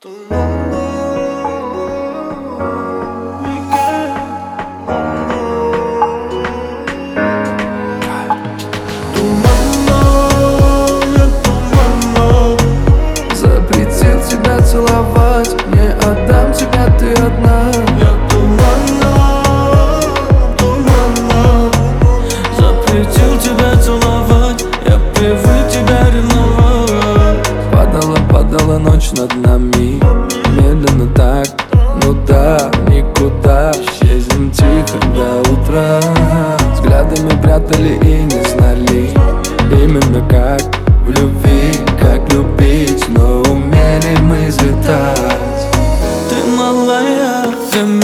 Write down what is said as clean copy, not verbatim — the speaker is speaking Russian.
Запретил тебя целовать, не отдам тебя, ты одна. Я туманно. Запретил тебя целовать, я привык тебя ревновать. Падала ночь над нами, медленно так, ну да, никуда. Исчезнем тихо до утра. Взглядами прятали и не знали именно как в любви, как любить, но умели мы взлетать. Ты малая, ты